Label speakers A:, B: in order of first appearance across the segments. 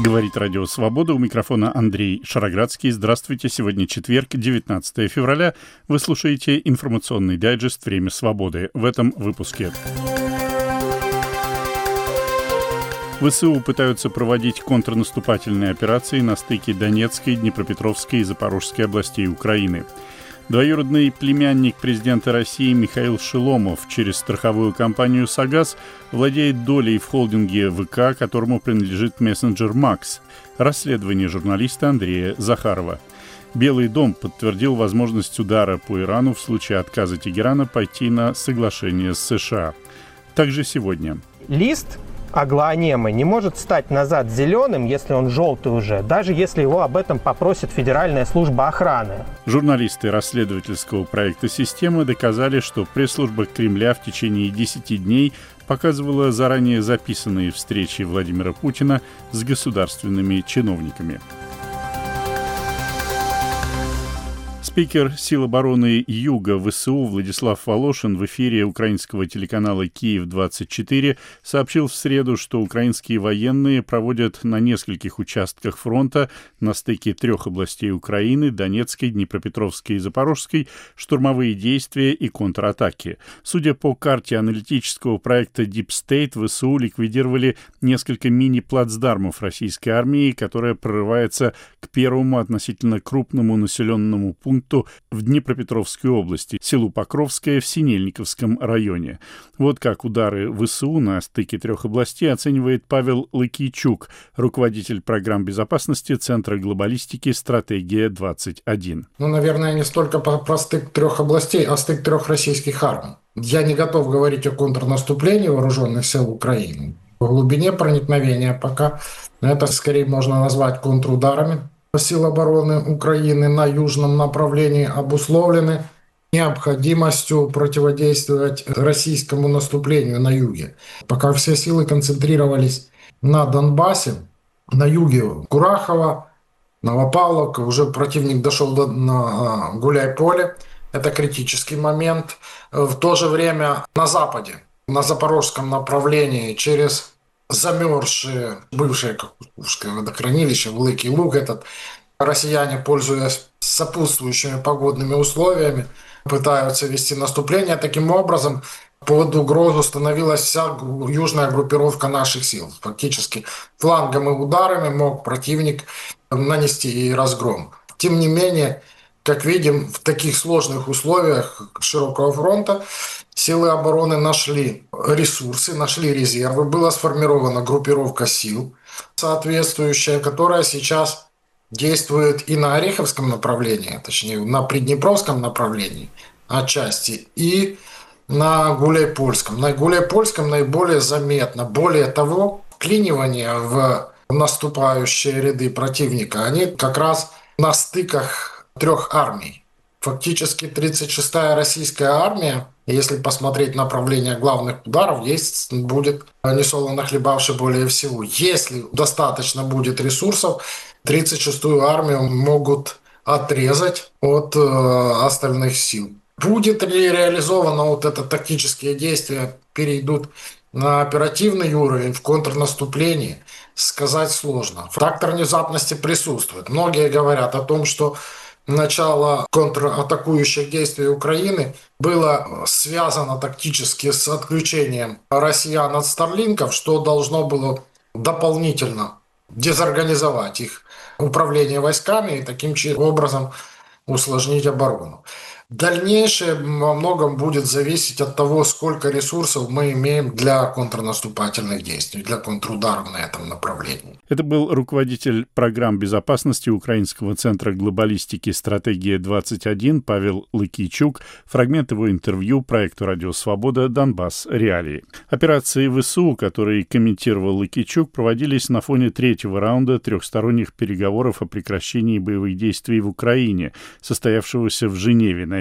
A: Говорит Радио Свобода, у микрофона Андрей Шароградский. Здравствуйте, сегодня четверг, 19 февраля. Вы слушаете информационный дайджест «Время свободы». В этом выпуске. ВСУ пытаются проводить контрнаступательные операции на стыке Донецкой, Днепропетровской и Запорожской областей Украины. Двоюродный племянник президента России Михаил Шеломов через страховую компанию «Сагаз» владеет долей в холдинге ВК, которому принадлежит мессенджер «Макс». Расследование журналиста Андрея Захарова. Белый дом подтвердил возможность удара по Ирану в случае отказа Тегерана пойти на соглашение с США. Также сегодня.
B: Лист аглоанемы не может стать назад зеленым, если он желтый уже, даже если его об этом попросит Федеральная служба охраны.
A: Журналисты расследовательского проекта «Система» доказали, что пресс-служба Кремля в течение 10 дней показывала заранее записанные встречи Владимира Путина с государственными чиновниками. Спикер Сил обороны Юга ВСУ Владислав Волошин в эфире украинского телеканала «Киев-24» сообщил в среду, что украинские военные проводят на нескольких участках фронта на стыке 3 областей Украины – Донецкой, Днепропетровской и Запорожской – штурмовые действия и контратаки. Судя по карте аналитического проекта Deep State, ВСУ ликвидировали несколько мини-плацдармов российской армии, которая прорывается к первому относительно крупному населенному пункту в Днепропетровской области, селу Покровское в Синельниковском районе. Вот как удары ВСУ на стыке 3 областей оценивает Павел Лыкийчук, руководитель программ безопасности Центра глобалистики «Стратегия-21».
C: Наверное, не столько про стык 3 областей, а стык 3 российских армий. Я не готов говорить о контрнаступлении вооруженных сил Украины. В глубине проникновения пока это скорее можно назвать контрударами. Сил обороны Украины на южном направлении обусловлены необходимостью противодействовать российскому наступлению на юге. Пока все силы концентрировались на Донбассе, на юге Курахово, Новопавловка, уже противник дошел на Гуляйполе. Это критический момент. В то же время на западе, на запорожском направлении через замерзшие бывшее Каховское водохранилище, Великий Луг этот, россияне, пользуясь сопутствующими погодными условиями, пытаются вести наступление. Таким образом, под угрозу становилась вся южная группировка наших сил. Фактически флангом и ударами мог противник нанести и разгром. Тем не менее, как видим, в таких сложных условиях широкого фронта силы обороны нашли ресурсы, нашли резервы. Была сформирована группировка сил соответствующая, которая сейчас действует и на Ореховском направлении, точнее на Приднепровском направлении отчасти, и на Гуляйпольском. На Гуляйпольском наиболее заметно. Более того, вклинивание в наступающие ряды противника, они как раз на стыках 3 армий. Фактически 36-я российская армия, если посмотреть направление главных ударов, будет несолоно хлебавший более всего. Если достаточно будет ресурсов, 36-ю армию могут отрезать от остальных сил. Будет ли реализовано вот это тактические действия, перейдут на оперативный уровень в контрнаступлении, сказать сложно. Фактор внезапности присутствует. Многие говорят о том, что начало контратакующих действий Украины было связано тактически с отключением россиян от старлинков, что должно было дополнительно дезорганизовать их управление войсками и таким образом усложнить оборону. Дальнейшее во многом будет зависеть от того, сколько ресурсов мы имеем для контрнаступательных действий, для контрударов на этом направлении.
A: Это был руководитель программ безопасности Украинского центра глобалистики «Стратегия-21» Павел Лыкийчук. Фрагмент его интервью проекту «Радио Свобода. Донбасс. Реалии». Операции ВСУ, которые комментировал Лыкийчук, проводились на фоне 3-го раунда трехсторонних переговоров о прекращении боевых действий в Украине, состоявшегося в Женеве на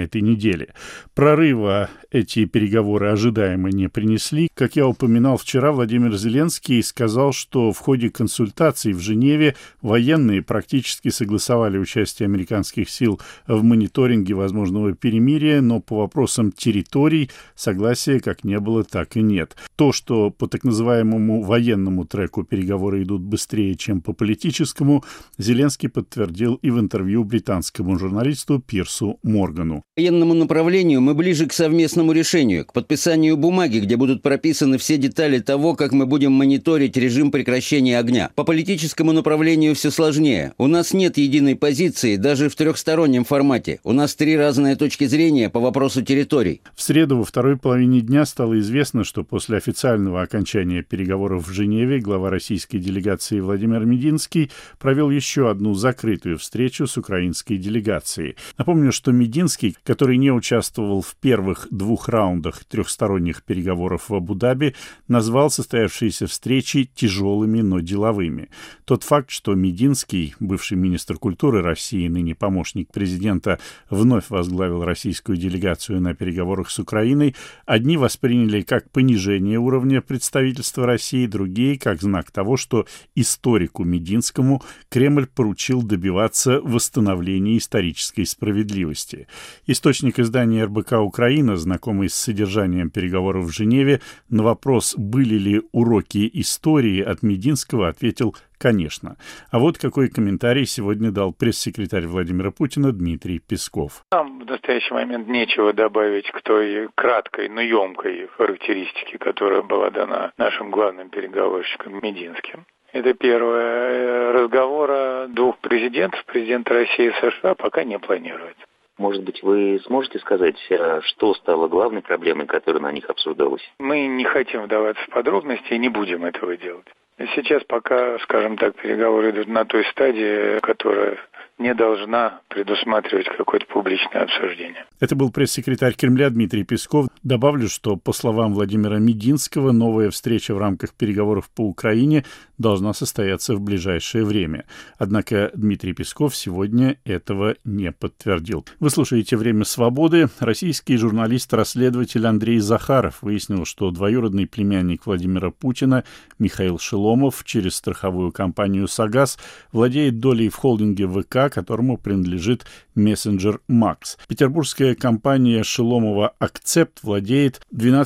A: на этой неделе. Прорыва эти переговоры ожидаемо не принесли. Как я упоминал вчера, Владимир Зеленский сказал, что в ходе консультаций в Женеве военные практически согласовали участие американских сил в мониторинге возможного перемирия, но по вопросам территорий согласия как не было, так и нет. То, что по так называемому военному треку переговоры идут быстрее, чем по политическому, Зеленский подтвердил и в интервью британскому журналисту Пирсу Моргану.
D: По военному направлению мы ближе к совместному решению, к подписанию бумаги, где будут прописаны все детали того, как мы будем мониторить режим прекращения огня. По политическому направлению все сложнее. У нас нет единой позиции даже в трехстороннем формате. У нас 3 разные точки зрения по вопросу территорий.
A: В среду во второй половине дня стало известно, что после официального окончания переговоров в Женеве глава российской делегации Владимир Мединский провел еще одну закрытую встречу с украинской делегацией. Напомню, что Мединский, который не участвовал в первых 2 раундах трехсторонних переговоров в Абу-Даби, назвал состоявшиеся встречи тяжелыми, но деловыми. Тот факт, что Мединский, бывший министр культуры России, ныне помощник президента, вновь возглавил российскую делегацию на переговорах с Украиной, одни восприняли как понижение уровня представительства России, другие как знак того, что историку Мединскому Кремль поручил добиваться восстановления исторической справедливости. Источник издания РБК «Украина», знакомый с содержанием переговоров в Женеве, на вопрос, были ли уроки истории от Мединского, ответил «конечно». А вот какой комментарий сегодня дал пресс-секретарь Владимира Путина Дмитрий Песков.
E: Нам в настоящий момент нечего добавить к той краткой, но емкой характеристике, которая была дана нашим главным переговорщиком Мединским. Это первое. Разговора 2 президентов, президента России и США, пока не планируется.
F: Может быть, вы сможете сказать, что стало главной проблемой, которая на них обсуждалась?
E: Мы не хотим вдаваться в подробности и не будем этого делать. Сейчас пока, скажем так, переговоры идут на той стадии, которая не должна предусматривать какое-то публичное обсуждение.
A: Это был пресс-секретарь Кремля Дмитрий Песков. Добавлю, что, по словам Владимира Мединского, новая встреча в рамках переговоров по Украине должна состояться в ближайшее время. Однако Дмитрий Песков сегодня этого не подтвердил. Вы слушаете «Время свободы». Российский журналист-расследователь Андрей Захаров выяснил, что двоюродный племянник Владимира Путина Михаил Шеломов через страховую компанию «Сагаз» владеет долей в холдинге ВК, которому принадлежит мессенджер Макс. Петербургская компания Шеломова «Акцепт» владеет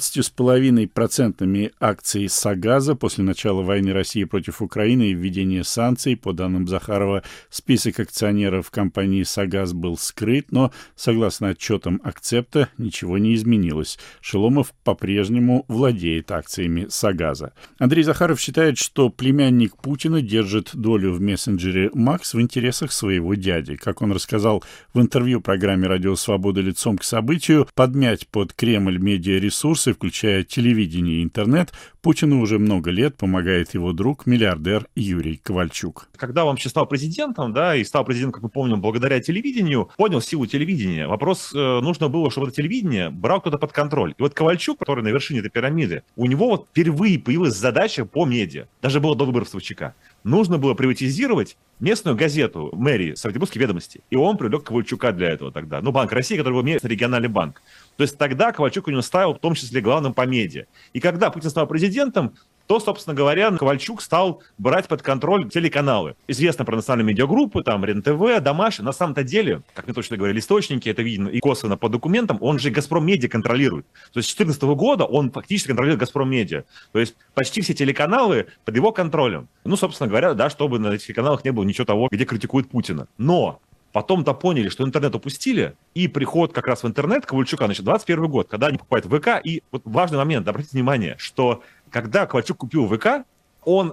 A: 12,5% акций «Сагаза». После начала войны России против Украины и введения санкций, по данным Захарова, список акционеров компании «Сагаз» был скрыт, но, согласно отчетам «Акцепта», ничего не изменилось. Шеломов по-прежнему владеет акциями «Сагаза». Андрей Захаров считает, что племянник Путина держит долю в мессенджере Макс в интересах своего дяди. Как он рассказал в интервью программе «Радио Свобода. Лицом к событию», подмять под Кремль медиаресурсы, включая телевидение и интернет, Путину уже много лет помогает его друг, миллиардер Юрий Ковальчук.
G: Когда он вообще стал президентом, и стал президентом, как мы помним, благодаря телевидению, понял силу телевидения. Вопрос, нужно было, чтобы это телевидение брал кто-то под контроль. И вот Ковальчук, который на вершине этой пирамиды, у него впервые появилась задача по медиа. Даже было до выборов СВЧК. Нужно было приватизировать местную газету мэрии «Санкт-Петербургские ведомости». И он привлек Ковальчука для этого тогда. Банк России, который был местный региональный банк. То есть тогда Ковальчук у него ставил в том числе главным по медиа. И когда Путин стал президентом, то, собственно говоря, Ковальчук стал брать под контроль телеканалы. Известно про национальные медиагруппы, РЕН-ТВ, Домашний. На самом-то деле, как мне точно говорили источники, это видно и косвенно по документам, он же «Газпром Медиа» контролирует. То есть с 2014 года он фактически контролирует «Газпром Медиа». То есть почти все телеканалы под его контролем. Собственно говоря, чтобы на этих каналах не было ничего того, где критикуют Путина. Но потом-то поняли, что интернет упустили, и приход как раз в интернет Ковальчука, 21 год, когда они покупают ВК, и вот важный момент, обратите внимание, что когда Ковальчук купил ВК, Путин,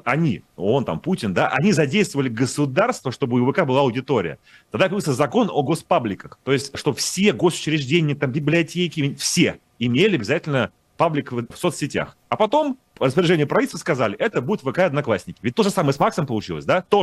G: они задействовали государство, чтобы у ВК была аудитория. Тогда появился закон о госпабликах, то есть, что все госучреждения, библиотеки, все имели обязательно паблик в соцсетях. А потом, по распоряжению правительства сказали, это будет ВК Одноклассники. Ведь то же самое с Максом получилось, тоже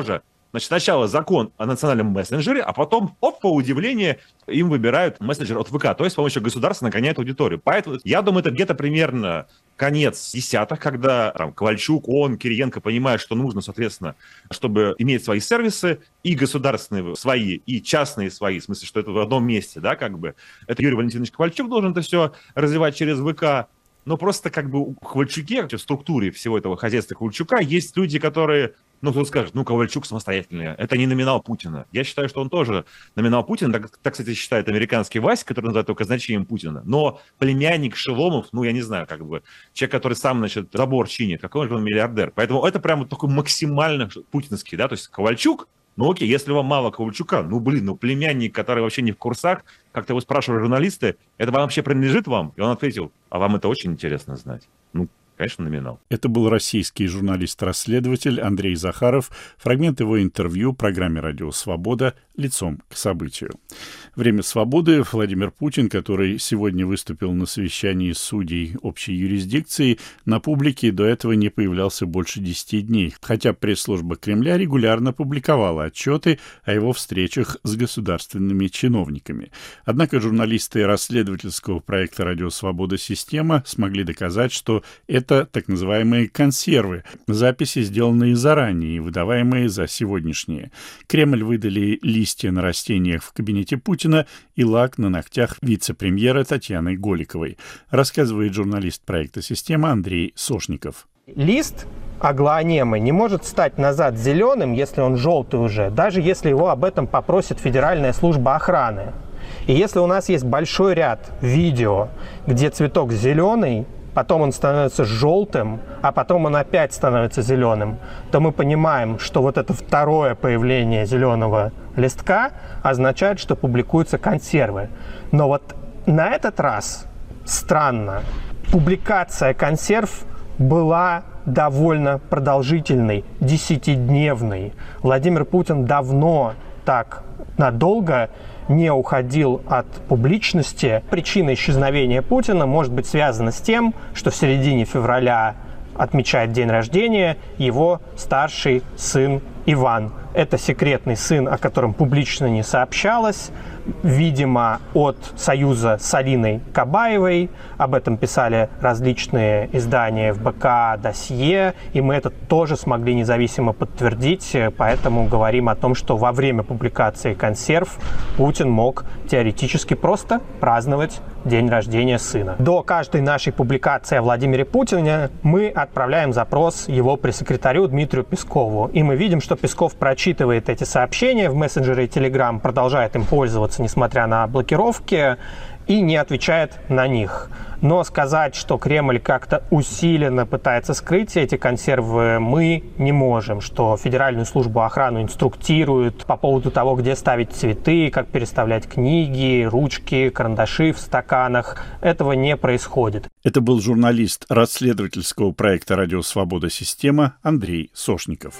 G: Значит, сначала закон о национальном мессенджере, а потом, по удивлению, им выбирают мессенджер от ВК, то есть с помощью государства нагоняют аудиторию. Поэтому, я думаю, это где-то примерно конец десятых, когда там Ковальчук, Кириенко понимают, что нужно, соответственно, чтобы иметь свои сервисы, и государственные свои, и частные свои, в смысле, что это в одном месте, да, как бы. Это Юрий Валентинович Ковальчук должен это все развивать через ВК. Но просто как бы у Ковальчуке, в структуре всего этого хозяйства Ковальчука, есть люди, которые, кто скажет, Ковальчук самостоятельный, это не номинал Путина. Я считаю, что он тоже номинал Путина, так, кстати, считает американский Вася, который называют его казначеем Путина. Но племянник Шеломов, я не знаю, как бы, человек, который сам, значит, забор чинит, какой же он миллиардер. Поэтому это прямо такой максимально путинский, да, то есть Ковальчук, окей, если вам мало Ковальчука, племянник, который вообще не в курсах, как-то его спрашивали журналисты, это вообще принадлежит вам? И он ответил, а вам это очень интересно знать. Конечно, номинал.
A: Это был российский журналист-расследователь Андрей Захаров. Фрагмент его интервью в программе «Радио Свобода. Лицом к событию». Время свободы. Владимир Путин, который сегодня выступил на совещании судей общей юрисдикции, на публике до этого не появлялся больше 10 дней, хотя пресс-служба Кремля регулярно публиковала отчеты о его встречах с государственными чиновниками. Однако журналисты расследовательского проекта «Радио Свобода. Система» смогли доказать, что это так называемые консервы, записи, сделанные заранее и выдаваемые за сегодняшние. Кремль выдали листья на растениях в кабинете Путина и лак на ногтях вице-премьера Татьяны Голиковой, рассказывает журналист проекта «Система» Андрей Сошников.
B: Лист аглоанемы не может стать назад зеленым, если он желтый уже, даже если его об этом попросит Федеральная служба охраны. И если у нас есть большой ряд видео, где цветок зеленый, потом он становится желтым, а потом он опять становится зеленым, то мы понимаем, что вот это второе появление зеленого листка означает, что публикуются консервы. Но вот на этот раз, странно, публикация консерв была довольно продолжительной, 10-дневной. Владимир Путин давно так надолго не уходил от публичности. Причина исчезновения Путина может быть связана с тем, что в середине февраля отмечает день рождения его старший сын Иван. Это секретный сын, о котором публично не сообщалось, видимо, от союза с Алиной Кабаевой. Об этом писали различные издания ФБК, «Досье», и мы это тоже смогли независимо подтвердить, поэтому говорим о том, что во время публикации консерв Путин мог теоретически просто праздновать день рождения сына. До каждой нашей публикации о Владимире Путине мы отправляем запрос его пресс-секретарю Дмитрию Пескову, и мы видим, что Песков прочитывает эти сообщения в мессенджере Telegram, продолжает им пользоваться, несмотря на блокировки, и не отвечает на них. Но сказать, что Кремль как-то усиленно пытается скрыть эти консервы, мы не можем. Что Федеральную службу охраны инструктируют по поводу того, где ставить цветы, как переставлять книги, ручки, карандаши в стаканах. Этого не происходит.
A: Это был журналист расследовательского проекта «Радио Свобода. Система» Андрей Сошников.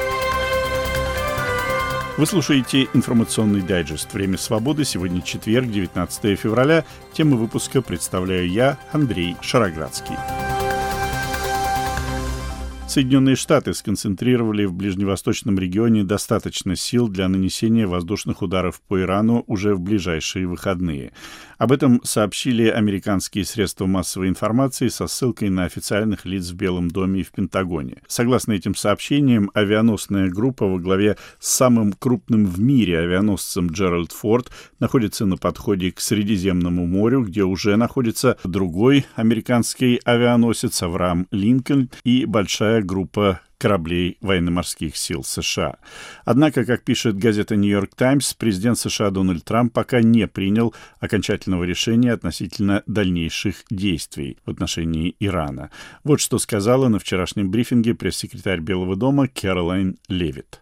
A: Вы слушаете информационный дайджест «Время свободы». Сегодня четверг, 19 февраля. Тему выпуска представляю я, Андрей Шароградский. Соединенные Штаты сконцентрировали в ближневосточном регионе достаточно сил для нанесения воздушных ударов по Ирану уже в ближайшие выходные. Об этом сообщили американские средства массовой информации со ссылкой на официальных лиц в Белом доме и в Пентагоне. Согласно этим сообщениям, авианосная группа во главе с самым крупным в мире авианосцем Джеральд Форд находится на подходе к Средиземному морю, где уже находится другой американский авианосец Авраам Линкольн и большая группа кораблей военно-морских сил США. Однако, как пишет газета «Нью-Йорк Таймс», президент США Дональд Трамп пока не принял окончательного решения относительно дальнейших действий в отношении Ирана. Вот что сказала на вчерашнем брифинге пресс-секретарь Белого дома Кэролайн Левитт.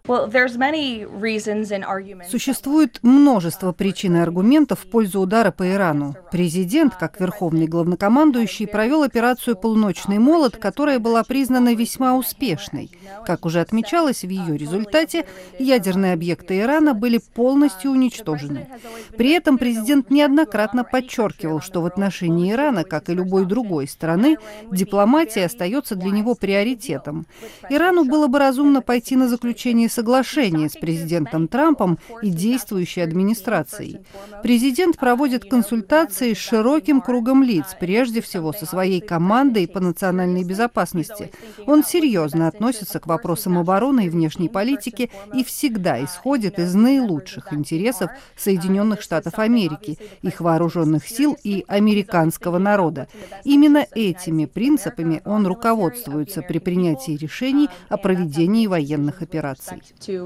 H: Существует множество причин и аргументов в пользу удара по Ирану. Президент, как верховный главнокомандующий, провел операцию «Полуночный молот», которая была признана весьма успешной. ядерной. Как уже отмечалось, в ее результате ядерные объекты Ирана были полностью уничтожены. При этом президент неоднократно подчеркивал, что в отношении Ирана, как и любой другой страны, дипломатия остается для него приоритетом. Ирану было бы разумно пойти на заключение соглашения с президентом Трампом и действующей администрацией. Президент проводит консультации с широким кругом лиц, прежде всего со своей командой по национальной безопасности. Он серьезно относится к вопросам обороны и внешней политики и всегда исходит из наилучших интересов Соединенных Штатов Америки, их вооруженных сил и американского народа. Именно этими принципами он руководствуется при принятии решений о проведении военных операций.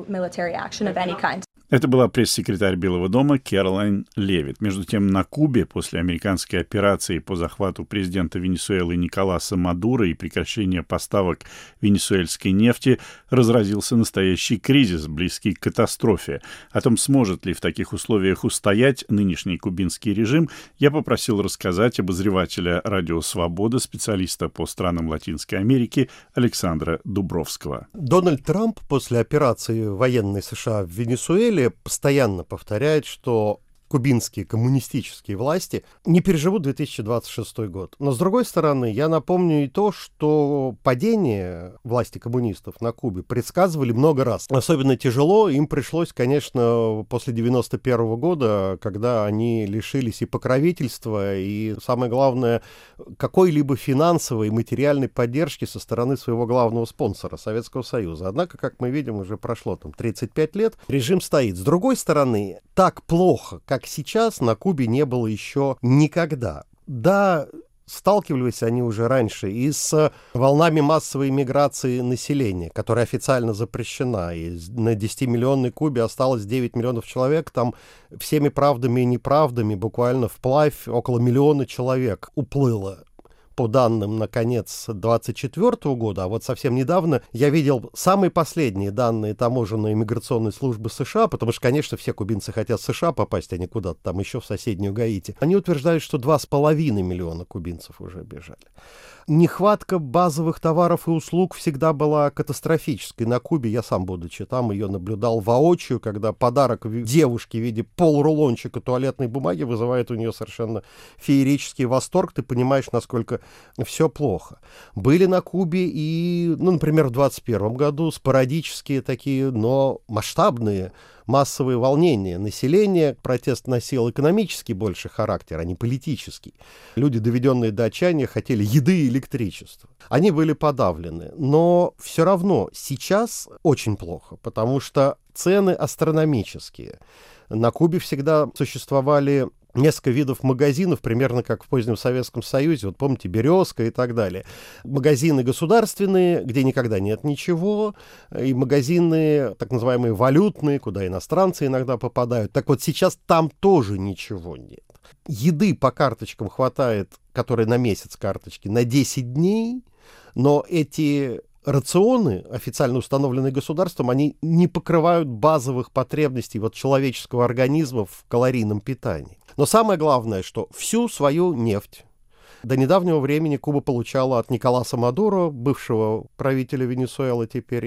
A: Это была пресс-секретарь Белого дома Кэролайн Левит. Между тем, на Кубе после американской операции по захвату президента Венесуэлы Николаса Мадуро и прекращения поставок венесуэльской нефти разразился настоящий кризис, близкий к катастрофе. О том, сможет ли в таких условиях устоять нынешний кубинский режим, я попросил рассказать обозревателя «Радио Свобода», специалиста по странам Латинской Америки Александра Дубровского.
I: Дональд Трамп после операции военной США в Венесуэле постоянно повторяет, что кубинские коммунистические власти не переживут 2026 год. Но, с другой стороны, я напомню и то, что падение власти коммунистов на Кубе предсказывали много раз. Особенно тяжело им пришлось, конечно, после 1991 года, когда они лишились и покровительства, и, самое главное, какой-либо финансовой и материальной поддержки со стороны своего главного спонсора, Советского Союза. Однако, как мы видим, уже прошло 35 лет, режим стоит. С другой стороны, так плохо, как сейчас, на Кубе не было еще никогда. Да, сталкивались они уже раньше и с волнами массовой миграции населения, которая официально запрещена. И на 10-миллионной Кубе осталось 9 миллионов человек. Там всеми правдами и неправдами буквально вплавь около 1 миллиона человек уплыло. По данным на конец 2024 года, а вот совсем недавно я видел самые последние данные таможенной и миграционной службы США, потому что, конечно, все кубинцы хотят в США попасть, а не куда-то там еще в соседнюю Гаити. Они утверждают, что 2,5 миллиона кубинцев уже бежали. Нехватка базовых товаров и услуг всегда была катастрофической. На Кубе, я сам, будучи там, ее наблюдал воочию, когда подарок девушке в виде полрулончика туалетной бумаги вызывает у нее совершенно феерический восторг. Ты понимаешь, насколько все плохо. Были на Кубе и, например, в 2021 году спорадические такие, но масштабные массовые волнения населения. Протест носил экономический больше характер, а не политический. Люди, доведенные до отчаяния, хотели еды и электричества. Они были подавлены. Но все равно сейчас очень плохо, потому что цены астрономические. На Кубе всегда существовали несколько видов магазинов, примерно как в позднем Советском Союзе. Вот помните, «Березка» и так далее. Магазины государственные, где никогда нет ничего, и магазины так называемые валютные, куда иностранцы иногда попадают. Так вот сейчас там тоже ничего нет. Еды по карточкам хватает, которые на месяц карточки, на 10 дней, но эти рационы, официально установленные государством, они не покрывают базовых потребностей человеческого организма в калорийном питании. Но самое главное, что всю свою нефть до недавнего времени Куба получала от Николаса Мадуро, бывшего правителя Венесуэлы теперь,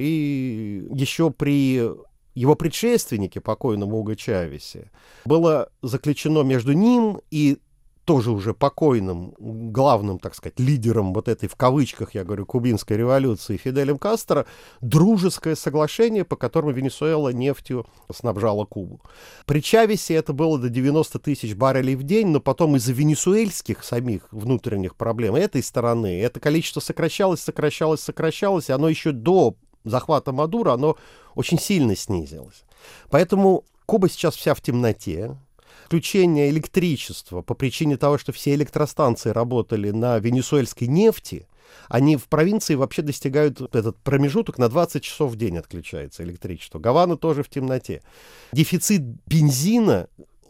I: и еще при его предшественнике, покойному Уго Чавесе, было заключено между ним и тоже уже покойным, главным, так сказать, лидером вот этой, в кавычках, я говорю, кубинской революции Фиделем Кастро, дружеское соглашение, по которому Венесуэла нефтью снабжала Кубу. При Чавесе это было до 90 тысяч баррелей в день, но потом из-за венесуэльских самих внутренних проблем этой стороны это количество сокращалось, и оно еще до захвата Мадуро, оно очень сильно снизилось. Поэтому Куба сейчас вся в темноте. Отключение электричества по причине того, что все электростанции работали на венесуэльской нефти, они в провинции вообще достигают этот промежуток, на 20 часов в день отключается электричество. Гавана тоже в темноте. Дефицит бензина, он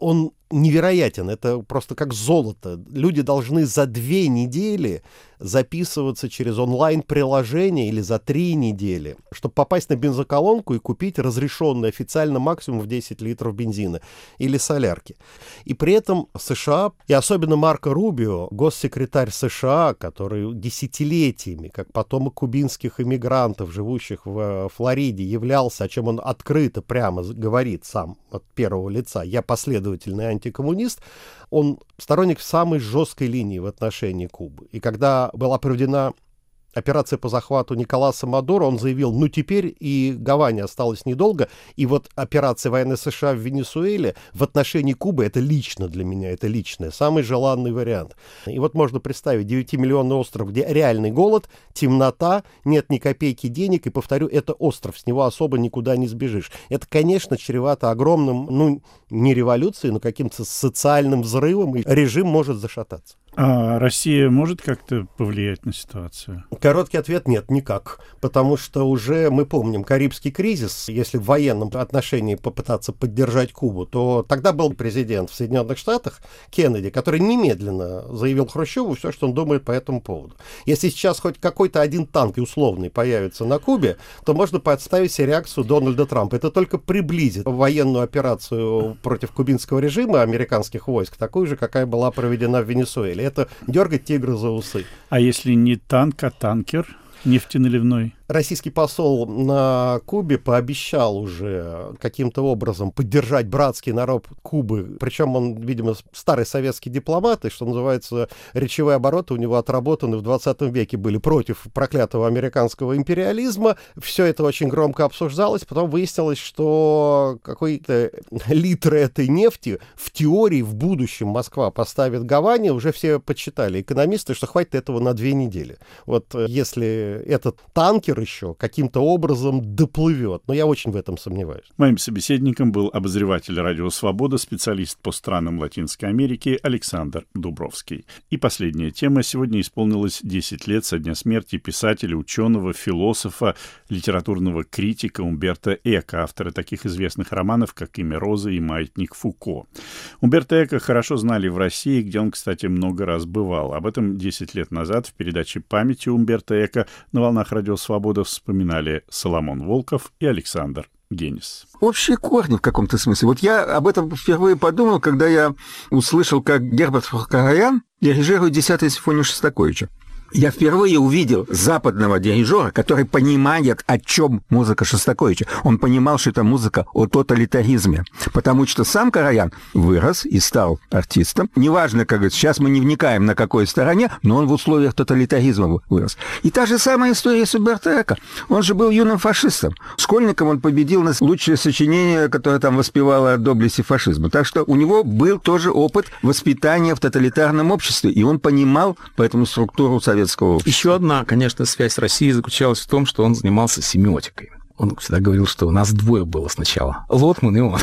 I: невероятен, это просто как золото. Люди должны за 2 недели записываться через онлайн-приложение или за 3 недели, чтобы попасть на бензоколонку и купить разрешенный официально максимум в 10 литров бензина или солярки. И при этом США, и особенно Марко Рубио, госсекретарь США, который десятилетиями, как потомок кубинских иммигрантов, живущих в Флориде, являлся, о чем он открыто прямо говорит сам от первого лица, я последовательный антикоммунист, он сторонник самой жесткой линии в отношении Кубы. И когда была проведена операция по захвату Николаса Мадуро, он заявил, ну теперь и Гаване осталось недолго, и вот операция военной США в Венесуэле в отношении Кубы, это лично для меня, это личное, самый желанный вариант. И вот можно представить 9-миллионный остров, где реальный голод, темнота, нет ни копейки денег, и, повторю, это остров, с него особо никуда не сбежишь. Это, конечно, чревато огромным, ну, не революцией, но каким-то социальным взрывом, и режим может зашататься.
A: А Россия может как-то повлиять на ситуацию?
I: Короткий ответ – нет, никак. Потому что уже мы помним Карибский кризис. Если в военном отношении попытаться поддержать Кубу, то тогда был президент в Соединенных Штатах Кеннеди, который немедленно заявил Хрущеву все, что он думает по этому поводу. Если сейчас хоть какой-то один танк условный появится на Кубе, то можно представить себе реакцию Дональда Трампа. Это только приблизит военную операцию против кубинского режима американских войск, такую же, какая была проведена в Венесуэле. Это дергать тигра за усы.
A: А если не танк, а танкер нефтеналивной?
I: Российский посол на Кубе пообещал уже каким-то образом поддержать братский народ Кубы. Причем он, видимо, старый советский дипломат, и, что называется, речевые обороты у него отработаны в 20 веке были против проклятого американского империализма. Все это очень громко обсуждалось. Потом выяснилось, что какой-то литр этой нефти в теории в будущем Москва поставит Гаване. Уже все подсчитали экономисты, что хватит этого на 2 недели. Вот если этот танкер еще каким-то образом доплывет. Но я очень в этом сомневаюсь.
A: Моим собеседником был обозреватель «Радио Свобода», специалист по странам Латинской Америки Александр Дубровский. И последняя тема. Сегодня исполнилось 10 лет со дня смерти писателя, ученого, философа, литературного критика Умберто Эко, автора таких известных романов, как «Имя Розы» и «Маятник Фуко». Умберто Эко хорошо знали в России, где он, кстати, много раз бывал. Об этом 10 лет назад в передаче «Памяти Умберто Эко» на волнах «Радио Свобода» вспоминали Соломон Волков и Александр Генис.
J: Общие корни в каком-то смысле. Вот я об этом впервые подумал, когда я услышал, как Герберт Караян дирижирует 10-ю симфонию Шостаковича. Я впервые увидел западного дирижера, который понимает, о чем музыка Шостаковича. Он понимал, что это музыка о тоталитаризме. Потому что сам Караян вырос и стал артистом. Неважно, как говорится, сейчас мы не вникаем, на какой стороне, но он в условиях тоталитаризма вырос. И та же самая история с Умберто Эко. Он же был юным фашистом. Школьником он победил на лучшее сочинение, которое там воспевало о доблести фашизма. Так что у него был тоже опыт воспитания в тоталитарном обществе. И он понимал поэтому структуру советского общества.
K: Еще одна, конечно, связь России заключалась в том, что он занимался семиотикой. Он всегда говорил, что у нас 2 было сначала. Лотман и он.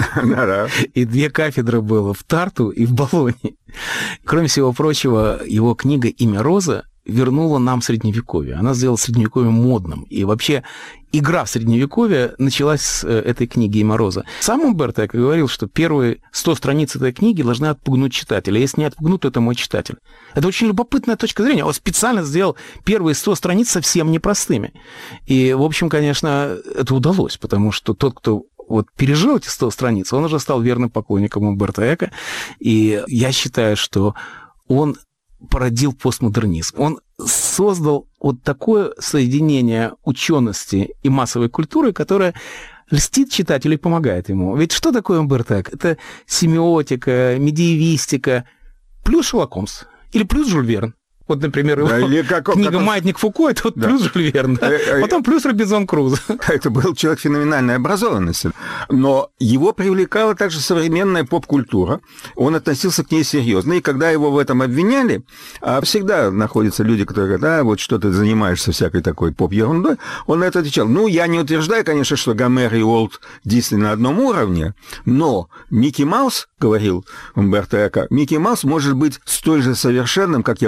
K: И 2 кафедры было в Тарту и в Болонье. Кроме всего прочего, его книга «Имя Розы» вернула нам Средневековье. Она сделала Средневековье модным. И вообще игра в Средневековье началась с этой книги «Имя Розы». Сам Умберто Эко говорил, что первые 100 страниц этой книги должны отпугнуть читателя. Если не отпугнут, то это мой читатель. Это очень любопытная точка зрения. Он специально сделал первые 100 страниц совсем непростыми. И, в общем, конечно, это удалось, потому что тот, кто вот пережил эти 100 страниц, он уже стал верным поклонником Умберто Эко. И я считаю, что он породил постмодернизм. Он создал вот такое соединение учености и массовой культуры, которое льстит читателю и помогает ему. Ведь что такое Умберто Эко? Это семиотика, медиевистика, плюс Шерлок Холмс или плюс Жюль Верн. Вот, например, его книга «Маятник Фуко» — это вот плюс Жюль Верн, потом плюс Робинзон Крузо.
J: Это был человек феноменальной образованности, но его привлекала также современная поп-культура, он относился к ней серьезно, и когда его в этом обвиняли, а всегда находятся люди, которые говорят, вот что ты занимаешься всякой такой поп-ерундой, он на это отвечал, я не утверждаю, конечно, что Гомер и Уолт действительно на одном уровне, но Микки Маус, говорил Умберто Эко, Микки Маус может быть столь же совершенным, как японская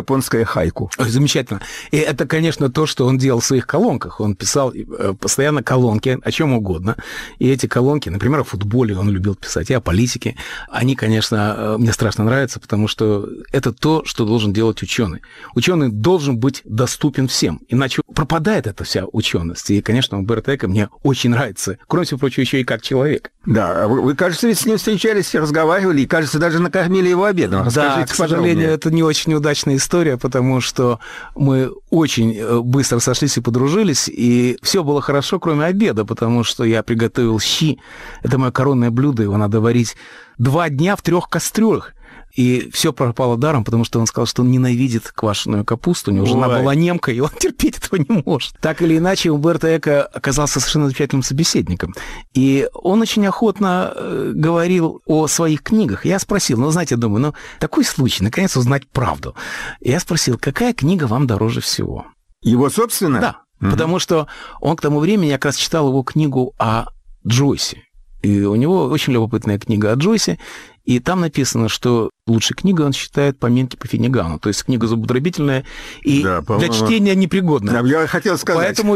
J: хайку.
K: Ой, замечательно. И это, конечно, то, что он делал в своих колонках. Он писал постоянно колонки о чем угодно. И эти колонки, например, о футболе он любил писать, и о политике. Они, конечно, мне страшно нравятся, потому что это то, что должен делать ученый. Ученый должен быть доступен всем, иначе пропадает эта вся ученость. И, конечно, Умберто Эко мне очень нравится. Кроме всего прочего, еще и как человек.
J: Да, вы, кажется, ведь с ним встречались, разговаривали, и, кажется, даже накормили его обедом.
K: Да, к сожалению, это не очень удачная история, потому что мы очень быстро сошлись и подружились, и все было хорошо, кроме обеда, потому что я приготовил щи. Это мое коронное блюдо, его надо варить 2 дня в 3 кастрюлях. И все пропало даром, потому что он сказал, что он ненавидит квашеную капусту. У него жена была немка, и он терпеть этого не может. Так или иначе, Умберто Эко оказался совершенно замечательным собеседником. И он очень охотно говорил о своих книгах. Я спросил, знаете, думаю, такой случай, наконец узнать правду. Я спросил, какая книга вам дороже всего?
J: Его собственная?
K: Да, потому что он к тому времени, я как раз читал его книгу о Джойсе. И у него очень любопытная книга о Джойсе, и там написано, что лучшей книгой он считает «Поминки по Финнигану». То есть книга зубодробительная и для чтения непригодная.
J: Да, я хотел сказать.
K: Поэтому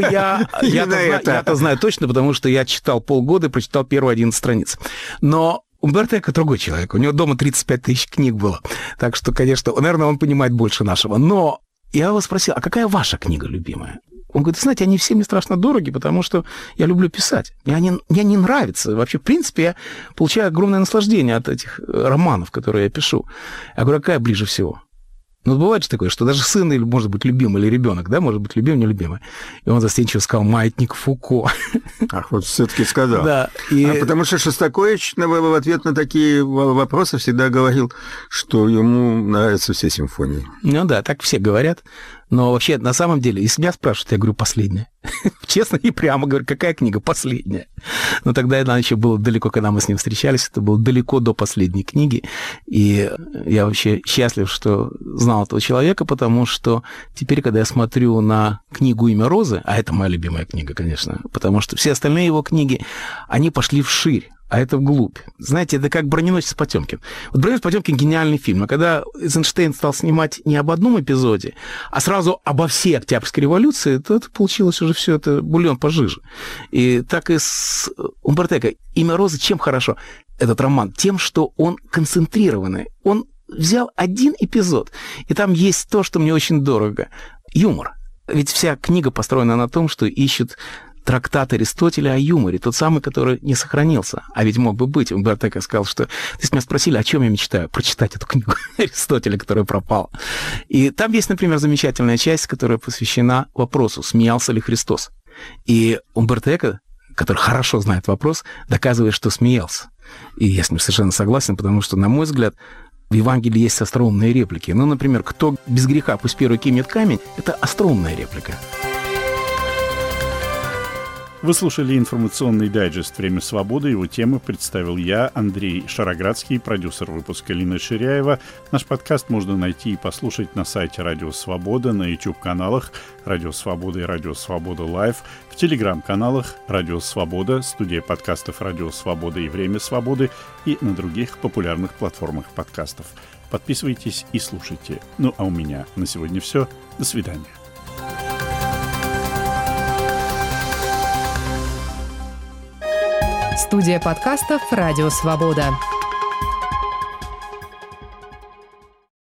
K: я-то знаю точно, потому что я читал полгода и прочитал первые 11 страниц. Но Умберто Эко другой человек. У него дома 35 тысяч книг было. Так что, конечно, наверное, он понимает больше нашего. Но я его спросил, а какая ваша книга любимая? Он говорит, знаете, они все мне страшно дороги, потому что я люблю писать. Мне не нравится. Вообще, в принципе, я получаю огромное наслаждение от этих романов, которые я пишу. Я говорю, какая ближе всего? Бывает же такое, что даже сын, или, может быть, любимый, или ребенок, да, может быть, любимый, нелюбимый. И он застенчиво сказал «Маятник Фуко».
J: Ах, вот все-таки сказал.
K: Да.
J: Потому что Шостакович в ответ на такие вопросы всегда говорил, что ему нравятся все симфонии.
K: Ну да, так все говорят. Но вообще, на самом деле, если меня спрашивают, я говорю, последняя. Честно и прямо говорю, какая книга последняя? Но тогда это еще было далеко, когда мы с ним встречались, это было далеко до последней книги. И я вообще счастлив, что знал этого человека, потому что теперь, когда я смотрю на книгу «Имя Розы», а это моя любимая книга, конечно, потому что все остальные его книги, они пошли вширь. А это вглубь. Знаете, это как «Броненосец Потемкин». Вот «Броненосец Потемкин» — гениальный фильм. А когда Эйзенштейн стал снимать не об одном эпизоде, а сразу обо всей Октябрьской революции, то это получилось уже все это бульон пожиже. И так и с Умберто Эко. «Имя Розы» чем хорошо? Этот роман тем, что он концентрированный. Он взял один эпизод, и там есть то, что мне очень дорого. Юмор. Ведь вся книга построена на том, что ищут трактат Аристотеля о юморе, тот самый, который не сохранился. А ведь мог бы быть. Умберто Эко сказал, что... Если меня спросили, о чем я мечтаю? Прочитать эту книгу Аристотеля, которая пропала. И там есть, например, замечательная часть, которая посвящена вопросу, смеялся ли Христос. И Умберто Эко, который хорошо знает вопрос, доказывает, что смеялся. И я с ним совершенно согласен, потому что, на мой взгляд, в Евангелии есть остроумные реплики. Ну, например, «Кто без греха, пусть первый кинет камень» — это остроумная реплика.
A: Вы слушали информационный дайджест «Время свободы». Его темы представил я, Андрей Шароградский, продюсер выпуска Лина Ширяева. Наш подкаст можно найти и послушать на сайте Радио Свобода, на YouTube-каналах Радио Свобода и Радио Свобода Лайв, в Телеграм-каналах Радио Свобода, студия подкастов Радио Свобода и Время Свободы и на других популярных платформах подкастов. Подписывайтесь и слушайте. Ну а у меня на сегодня все. До свидания.
L: Студия подкастов «Радио Свобода».